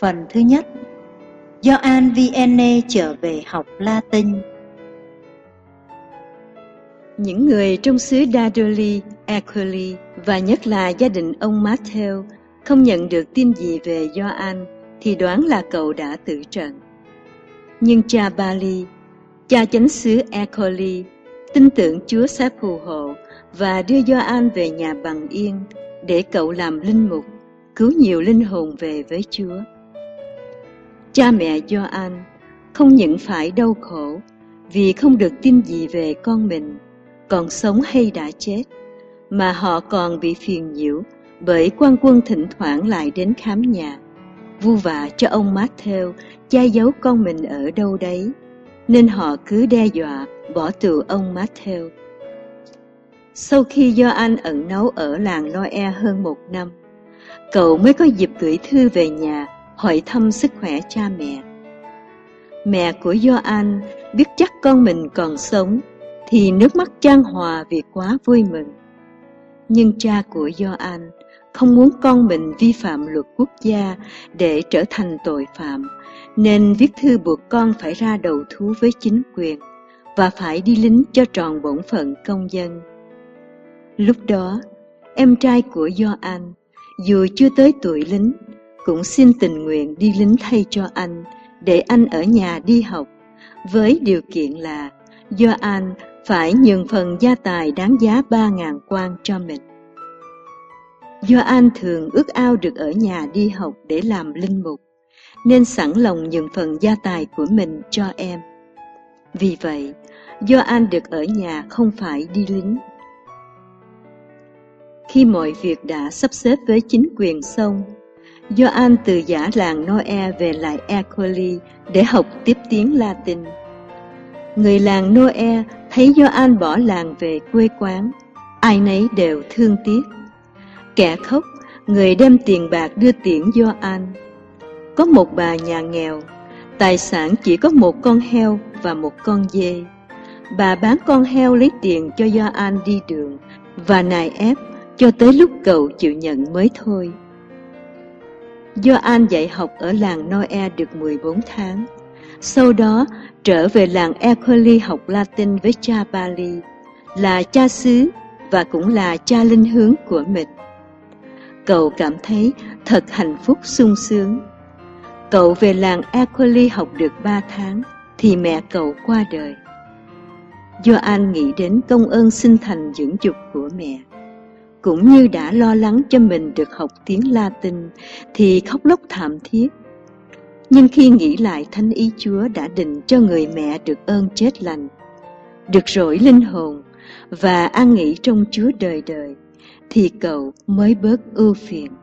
Phần thứ nhất. Gioan Vianney trở về học Latin. Những người trong xứ Dadoli, Ecoli và nhất là gia đình ông Matthew không nhận được tin gì về Gioan thì đoán là cậu đã tử trận. Nhưng cha Bali, cha chánh xứ Ecoli, tin tưởng Chúa sẽ phù hộ và đưa Gioan về nhà bằng yên để cậu làm linh mục, cứu nhiều linh hồn về với Chúa. Cha mẹ Gioan không những phải đau khổ vì không được tin gì về con mình còn sống hay đã chết, mà họ còn bị phiền nhiễu bởi quan quân thỉnh thoảng lại đến khám nhà, vu vạ cho ông Matthew che giấu con mình ở đâu đấy, nên họ cứ đe dọa bỏ tù ông Matthew. Sau khi Gioan ẩn náu ở làng Noe hơn 1 năm, cậu mới có dịp gửi thư về nhà hỏi thăm sức khỏe cha mẹ. Mẹ của Gioan biết chắc con mình còn sống thì nước mắt chan hòa vì quá vui mừng. Nhưng cha của Gioan không muốn con mình vi phạm luật quốc gia để trở thành tội phạm, nên viết thư buộc con phải ra đầu thú với chính quyền và phải đi lính cho tròn bổn phận công dân. Lúc đó, em trai của Gioan, dù chưa tới tuổi lính, cũng xin tình nguyện đi lính thay cho anh, để anh ở nhà đi học, với điều kiện là Gioan phải nhường phần gia tài đáng giá 3.000 quan cho mình. Gioan thường ước ao được ở nhà đi học để làm linh mục, nên sẵn lòng nhường phần gia tài của mình cho em. Vì vậy, Gioan được ở nhà không phải đi lính. Khi mọi việc đã sắp xếp với chính quyền xong, Gioan từ giả làng Noe về lại Ecoli để học tiếp tiếng Latin. Người làng Noe thấy Gioan bỏ làng về quê quán, ai nấy đều thương tiếc. Kẻ khóc, người đem tiền bạc đưa tiễn Gioan. Có một bà nhà nghèo, tài sản chỉ có 1 con heo và 1 con dê. Bà bán con heo lấy tiền cho Gioan đi đường và nài ép cho tới lúc cậu chịu nhận mới thôi. Gioan dạy học ở làng Noe được 14 tháng. Sau đó trở về làng Ecoli học Latin với cha Bali, là cha xứ và cũng là cha linh hướng của mình. Cậu cảm thấy thật hạnh phúc sung sướng. Cậu về làng Ecoli học được 3 tháng thì mẹ cậu qua đời. Gioan nghĩ đến công ơn sinh thành dưỡng dục của mẹ, cũng như đã lo lắng cho mình được học tiếng Latin thì khóc lóc thảm thiết. Nhưng khi nghĩ lại thánh ý Chúa đã định cho người mẹ được ơn chết lành, được rỗi linh hồn và an nghỉ trong Chúa đời đời, thì cậu mới bớt ưu phiền.